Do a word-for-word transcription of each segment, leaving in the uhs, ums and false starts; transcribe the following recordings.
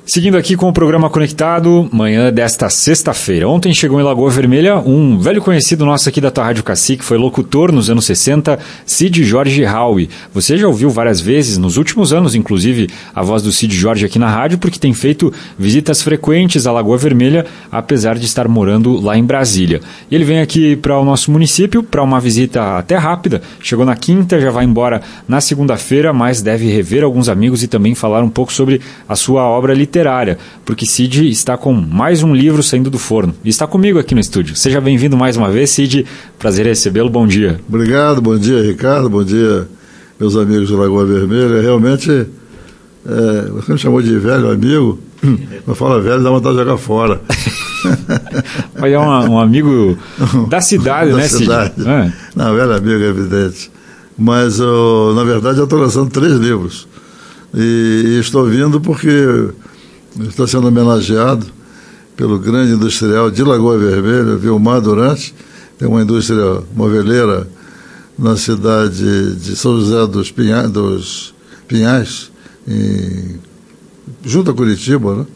Seguindo aqui com o programa Conectado, manhã desta sexta-feira. Ontem chegou em Lagoa Vermelha um velho conhecido nosso aqui da tua Rádio Cacique, foi locutor nos anos sessenta, Cid Jorge Howe. Você já ouviu várias vezes, nos últimos anos, inclusive, a voz do Cid Jorge aqui na rádio, porque tem feito visitas frequentes à Lagoa Vermelha, apesar de estar morando lá em Brasília. E ele vem aqui para o nosso município, para uma visita até rápida. Chegou na quinta, já vai embora na segunda-feira, mas deve rever alguns amigos e também falar um pouco sobre a sua obra literária. Porque Cid está com mais um livro saindo do forno. E está comigo aqui no estúdio. Seja bem-vindo mais uma vez, Cid. Prazer recebê-lo. Bom dia. Obrigado. Bom dia, Ricardo. Bom dia, meus amigos de Lagoa Vermelha. Realmente, é, você me chamou de velho amigo. Mas fala velho, dá vontade de jogar fora. Mas é um, um amigo da cidade, da né, cidade. Cid? É. Não, velho amigo, é evidente. Mas, oh, na verdade, eu estou lançando três livros. E, e estou vindo porque estou sendo homenageado pelo grande industrial de Lagoa Vermelha, Vilmar Durante. Tem uma indústria moveleira na cidade de São José dos, Pinha, dos Pinhais, em, junto a Curitiba, né?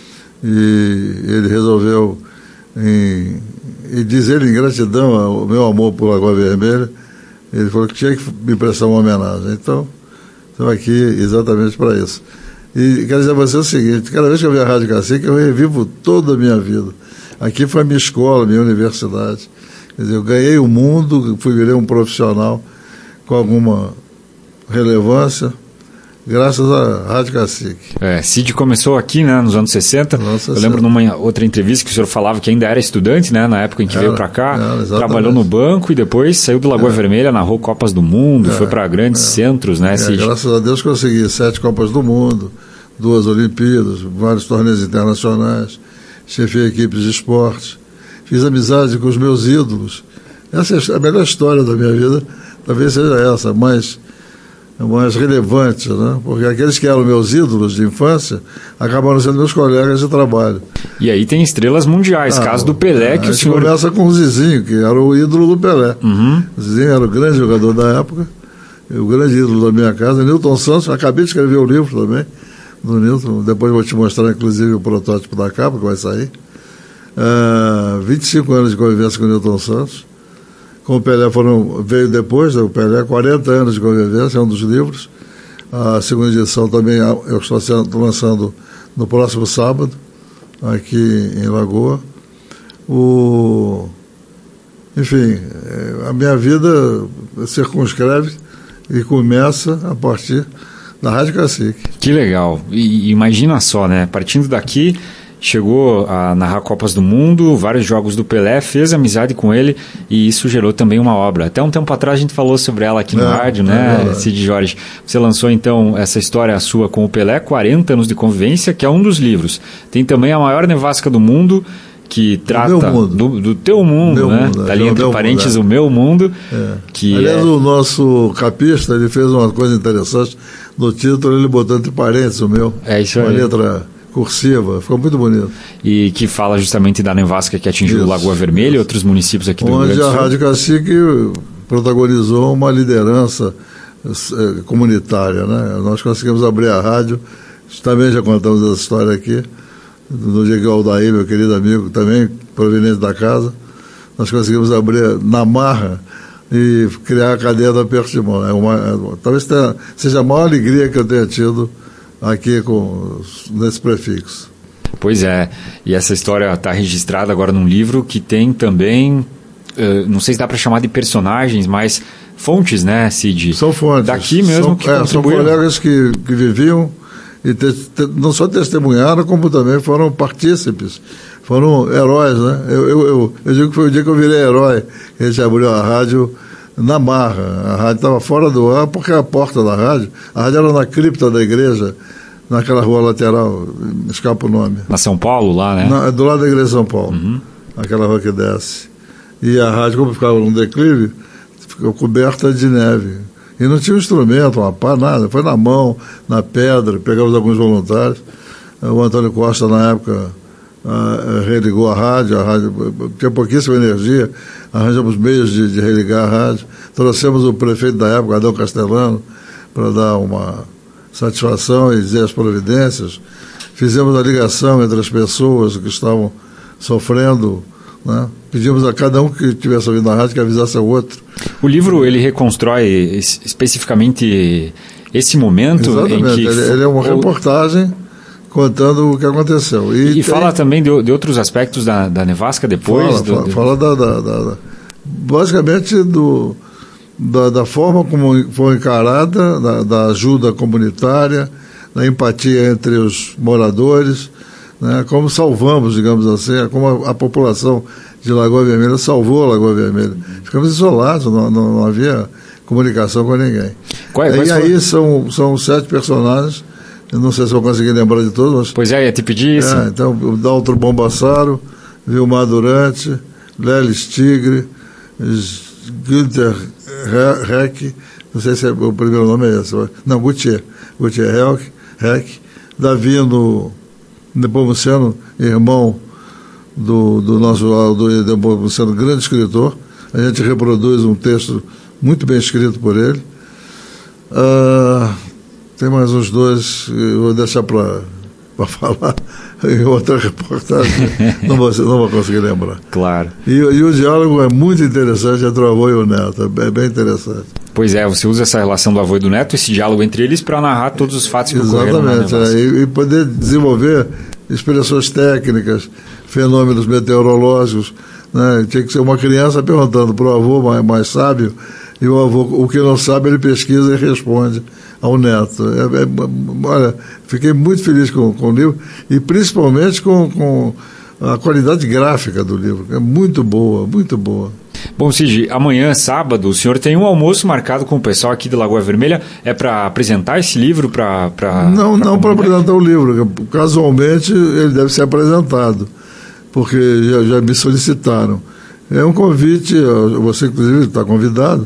E ele resolveu, em, e diz ele em gratidão ao meu amor por Lagoa Vermelha, ele falou que tinha que me prestar uma homenagem. Então, estou aqui exatamente para isso. E quero dizer a você o seguinte: cada vez que eu venho à Rádio Cacique, eu revivo toda a minha vida. Aqui foi a minha escola, a minha universidade. Quer dizer, eu ganhei o mundo, fui virei um profissional com alguma relevância, graças à Rádio Cacique. É, Cid começou aqui, né, nos anos sessenta. Nossa, eu lembro numa outra entrevista que o senhor falava que ainda era estudante, né, na época em que era, veio para cá, era, trabalhou no banco e depois saiu do Lagoa é. Vermelha, narrou Copas do Mundo, é, foi para grandes é. centros, né, é, Cid? Graças a Deus consegui sete Copas do Mundo, duas Olimpíadas, vários torneios internacionais, chefei equipes de esporte, fiz amizade com os meus ídolos. Essa é a melhor história da minha vida, talvez seja essa, mas mais relevante, né? Porque aqueles que eram meus ídolos de infância acabaram sendo meus colegas de trabalho. E aí tem estrelas mundiais, ah, caso do Pelé, que o senhor... começa com o Zizinho, que era o ídolo do Pelé. Uhum. O Zizinho era o grande jogador da época, o grande ídolo da minha casa. Newton Santos, acabei de escrever o livro também, do Newton, depois vou te mostrar inclusive o protótipo da capa que vai sair. Uh, vinte e cinco anos de convivência com o Newton Santos. Com o Pelé foram, veio depois, o Pelé, quarenta anos de convivência, é um dos livros. A segunda edição também eu estou sendo, lançando no próximo sábado, aqui em Lagoa. O, enfim, a minha vida circunscreve e começa a partir da Rádio Cacique. Que legal. E imagina só, né? Partindo daqui... Chegou a narrar Copas do Mundo, vários jogos do Pelé, fez amizade com ele e isso gerou também uma obra. Até um tempo atrás a gente falou sobre ela aqui no é, rádio, né, é Cid Jorge? Você lançou então essa história sua com o Pelé, quarenta anos de convivência, que é um dos livros. Tem também A Maior Nevasca do Mundo, que trata do, do, do teu mundo, meu né? Mundo, tá ali entre parênteses mundo, é. o meu mundo. É. Que Aliás, é... o nosso capista, ele fez uma coisa interessante no título, ele botou entre parênteses o meu. É isso aí. Uma letra cursiva, ficou muito bonito. E que fala justamente da nevasca que atingiu isso, Lagoa Vermelha e outros municípios aqui do Rio Grande do Sul. Onde a Rádio Cacique protagonizou uma liderança eh, comunitária, né? Nós conseguimos abrir a rádio, também já contamos essa história aqui, no dia que o Aldair, meu querido amigo, também proveniente da casa, nós conseguimos abrir na marra e criar a cadeia do aperto de mão. É uma, é, talvez tenha, seja a maior alegria que eu tenha tido aqui com, nesse prefixo. Pois é, e essa história está registrada agora num livro que tem também, uh, não sei se dá para chamar de personagens, mas fontes, né, Cid? São fontes. Daqui mesmo são, que é, são colegas que, que viviam e te, te, não só testemunharam, como também foram partícipes, foram heróis, né? Eu, eu, eu, eu digo que foi o dia que eu virei herói, a gente abriu a rádio na marra, a rádio estava fora do ar, porque a porta da rádio, a rádio era na cripta da igreja, naquela rua lateral, escapa o nome. Na São Paulo, lá, né? Na, do lado da igreja de São Paulo, uhum. Aquela rua que desce. E a rádio, como ficava num declive, ficou coberta de neve. E não tinha um instrumento, uma pá, nada. Foi na mão, na pedra, pegamos alguns voluntários. O Antônio Costa, na época, uh, religou a rádio, a rádio tinha pouquíssima energia, arranjamos meios de, de religar a rádio. Trouxemos o prefeito da época, Adão Castellano, para dar uma satisfação e dizer as providências. fizemos a ligação entre as pessoas que estavam sofrendo, né? Pedimos a cada um que estivesse ouvindo na rádio que avisasse ao outro. O livro, ele reconstrói especificamente esse momento? Exatamente, em que... ele, ele é uma reportagem contando o que aconteceu. E, e tem... fala também de, de outros aspectos da, da nevasca depois? Fala, do, fala, do... fala da, da, da, da, basicamente do, da, da forma como foi encarada, da, da ajuda comunitária, da empatia entre os moradores, né, como salvamos, digamos assim, como a, a população de Lagoa Vermelha salvou a Lagoa Vermelha. Ficamos isolados, não, não, não havia comunicação com ninguém. Qual, e aí foi? são, são sete personagens. Eu não sei se vou conseguir lembrar de todos, mas... Pois é, ia te pedir isso. É, então, o Daltro Bombassaro, Vilmar Durante, Lelis Tigre, Günther Reck, não sei se é, o primeiro nome é esse, não, Gutier, Gutier Reck, Reck, Davino Nepomuceno, irmão do, do nosso do Nepomuceno, grande escritor. A gente reproduz um texto muito bem escrito por ele. Ah... Tem mais uns dois, eu vou deixar para falar em outra reportagem, não vou, não vou conseguir lembrar. Claro. E, e o diálogo é muito interessante entre o avô e o neto, é bem interessante. Pois é, você usa essa relação do avô e do neto, esse diálogo entre eles, para narrar todos os fatos que ocorreram. Exatamente, é, e, e poder desenvolver expressões técnicas, fenômenos meteorológicos, né? Tinha que ser uma criança perguntando para o avô mais, mais sábio, e o avô, o que não sabe, ele pesquisa e responde ao neto. É, é, olha, fiquei muito feliz com, com o livro e principalmente com, com a qualidade gráfica do livro, é muito boa, muito boa. Bom, Cid, amanhã, sábado, o senhor tem um almoço marcado com o pessoal aqui de Lagoa Vermelha. É para apresentar esse livro? Pra, pra, não, pra não para apresentar o livro. Casualmente, ele deve ser apresentado, porque já, já me solicitaram. É um convite, você inclusive está convidado.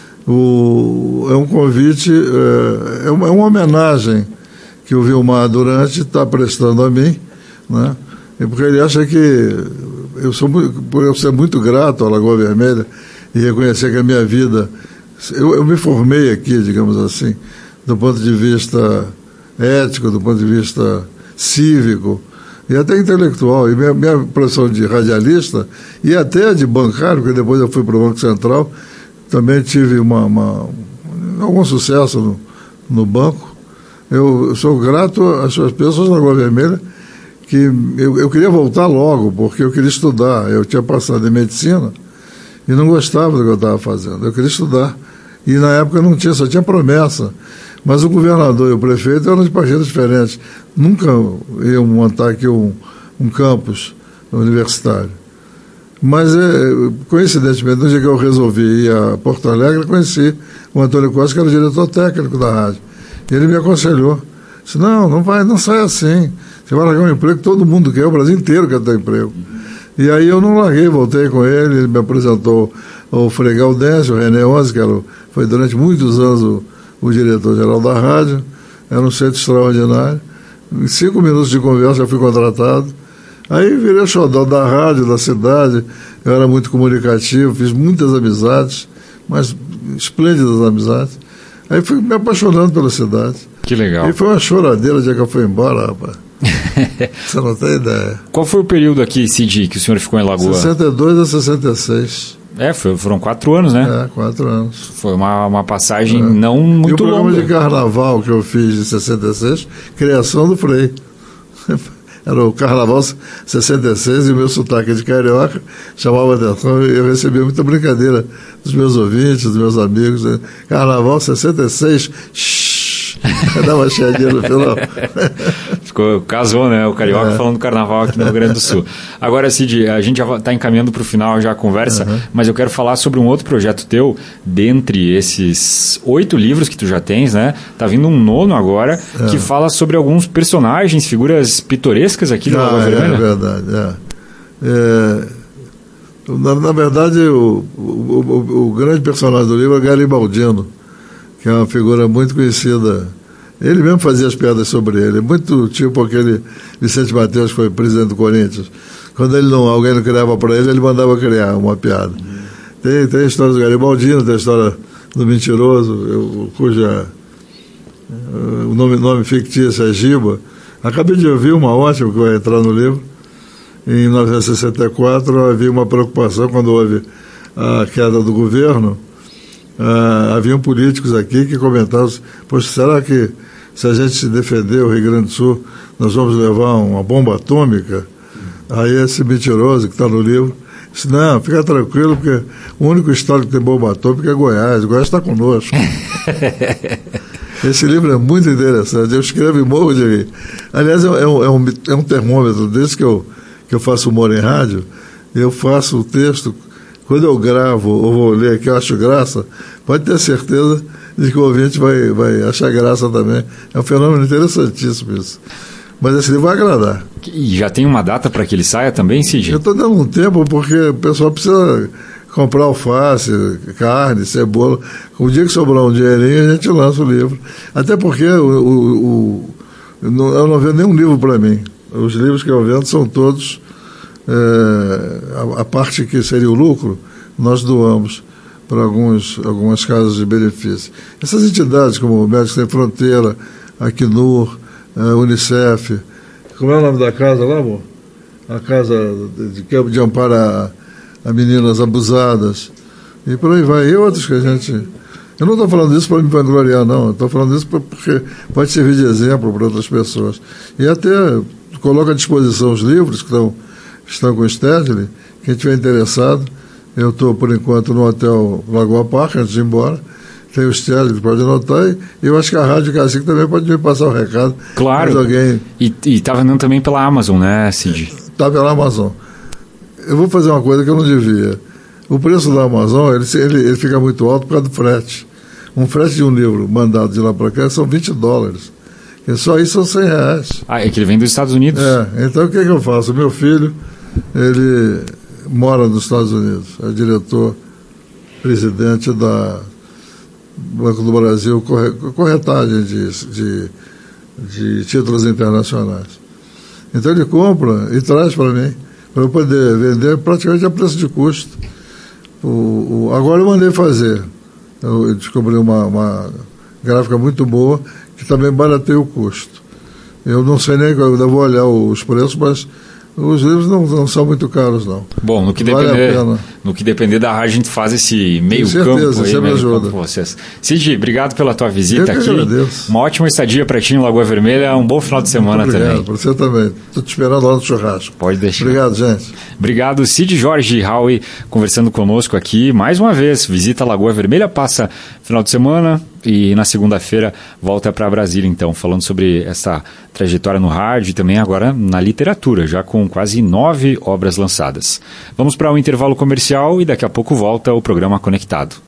O, é um convite, é, é, uma, é uma homenagem que o Vilmar Durante está prestando a mim, né? Porque ele acha que eu sou muito, por eu ser muito grato à Lagoa Vermelha e reconhecer que a minha vida, eu, eu me formei aqui, digamos assim, do ponto de vista ético, do ponto de vista cívico e até intelectual. E minha, minha profissão de radialista e até de bancário, porque depois eu fui para o Banco Central. Também tive uma, uma, algum sucesso no, no banco. Eu, eu sou grato às pessoas da Lagoa Vermelha, que eu, eu queria voltar logo, porque eu queria estudar. Eu tinha passado em medicina e não gostava do que eu estava fazendo. Eu queria estudar. E na época não tinha, só tinha promessa. Mas o governador e o prefeito eram de partidos diferentes. Nunca iam montar aqui um, um campus universitário. Mas, é, coincidentemente, no dia que eu resolvi ir a Porto Alegre, conheci o Antônio Costa, que era o diretor técnico da rádio. E ele me aconselhou. Disse, não, não vai, não sai assim. Você vai largar um emprego que todo mundo quer, o Brasil inteiro quer ter emprego. E aí eu não larguei, voltei com ele, ele me apresentou o Frei Gaudêncio, o René Onze, que era o, foi durante muitos anos o, o diretor-geral da rádio, era um centro extraordinário. Em cinco minutos de conversa eu fui contratado. Aí virei xodó da rádio, da cidade, eu era muito comunicativo, fiz muitas amizades, mas esplêndidas amizades. Aí fui me apaixonando pela cidade. Que legal. E foi uma choradeira o dia que eu fui embora, rapaz. Você não tem ideia. Qual foi o período aqui, Cid, que o senhor ficou em Lagoa? sessenta e dois a sessenta e seis. É, foi, foram quatro anos, né? É, quatro anos. Foi uma, uma passagem é. não muito longa. E o programa longa. de carnaval que eu fiz em sessenta e seis, criação do Frei. Era o Carnaval sessenta e seis e o meu sotaque de carioca chamava atenção e eu recebia muita brincadeira dos meus ouvintes, dos meus amigos. Né? Carnaval sessenta e seis, shhh, dava uma chiadinha no final. Ficou, casou, né? O carioca é. falando do carnaval aqui no Rio Grande do Sul. Agora, Cid, a gente já está encaminhando para o final já a conversa, uhum. mas eu quero falar sobre um outro projeto teu, dentre esses oito livros que tu já tens, né? Tá vindo um nono agora, é. que fala sobre alguns personagens, figuras pitorescas aqui da Lagoa Vermelha. É verdade, é. é na, na verdade, o, o, o, o grande personagem do livro é Garibaldino, que é uma figura muito conhecida. Ele mesmo fazia as piadas sobre ele, muito tipo aquele Vicente Mateus, que foi presidente do Corinthians. Quando ele não, alguém não criava para ele, ele mandava criar uma piada. Uhum. Tem, tem a história do Garibaldino, tem a história do mentiroso, eu, cuja o nome, nome fictício é Giba. Acabei de ouvir uma ótima que vai entrar no livro. Em mil novecentos e sessenta e quatro havia uma preocupação quando houve a queda do governo. Uh, haviam políticos aqui que comentavam: poxa, será que se a gente se defender o Rio Grande do Sul, nós vamos levar uma bomba atômica? Aí esse mentiroso que está no livro disse: não, fica tranquilo, porque o único estado que tem bomba atômica é Goiás. Goiás está conosco. Esse livro é muito interessante. Eu escrevo e morro de rir. Aliás, é um, é um, é um termômetro. Desde que eu, que eu faço humor em rádio, eu faço o texto. Quando eu gravo ou vou ler que eu acho graça, pode ter certeza de que o ouvinte vai, vai achar graça também. É um fenômeno interessantíssimo isso. Mas esse livro vai agradar. E já tem uma data para que ele saia também, Cid? Eu estou dando um tempo porque o pessoal precisa comprar alface, carne, cebola. O dia que sobrar um dinheirinho, a gente lança o livro. Até porque o, o, o, eu não vendo nenhum livro para mim. Os livros que eu vendo são todos... É, a, a parte que seria o lucro, nós doamos para alguns, algumas casas de benefício. Essas entidades como Médicos Sem Fronteira, Acnur, a Unicef, como é o nome da casa lá, amor? A casa de, de, de amparo a, a meninas abusadas, e por aí vai, e outros que a gente... Eu não estou falando isso para me vangloriar, não, estou falando isso porque pode servir de exemplo para outras pessoas. E até coloco à disposição os livros que estão estão com o Stedley. Quem estiver interessado, eu estou, por enquanto, no hotel Lagoa Park, antes de ir embora. Tem o Stedley, pode anotar, e eu acho que a Rádio Cacique também pode me passar o recado. Claro, alguém... e está vendendo também pela Amazon, né, Cid? Está pela Amazon. Eu vou fazer uma coisa que eu não devia. O preço da Amazon, ele, ele, ele fica muito alto por causa do frete. Um frete de um livro mandado de lá para cá são vinte dólares. E só isso são cem reais. Ah, é que ele vem dos Estados Unidos. É, então o que, é que eu faço? O meu filho... ele mora nos Estados Unidos, é diretor, presidente da Banco do Brasil, corretagem de, de, de títulos internacionais. Então ele compra e traz para mim, para eu poder vender praticamente a preço de custo. O, o, agora eu mandei fazer, eu descobri uma, uma gráfica muito boa, que também barateia o custo. Eu não sei nem, eu ainda vou olhar os preços, mas os livros não, não são muito caros, não. Bom, no que, vale depender, no que depender da rádio, a gente faz esse meio certeza, campo aí, meio ajuda. com vocês. Cid, obrigado pela tua visita eu que aqui. Agradeço. Uma ótima estadia para ti em Lagoa Vermelha, um bom final de semana muito obrigado, também. Para você também. Estou te esperando lá no churrasco. Pode deixar. Obrigado, gente. Obrigado, Cid Jorge Howe, conversando conosco aqui mais uma vez. Visita Lagoa Vermelha, passa final de semana e na segunda-feira volta para Brasília, então, falando sobre essa trajetória no rádio e também agora na literatura, já com quase nove obras lançadas. Vamos para um intervalo comercial e daqui a pouco volta o programa Conectado.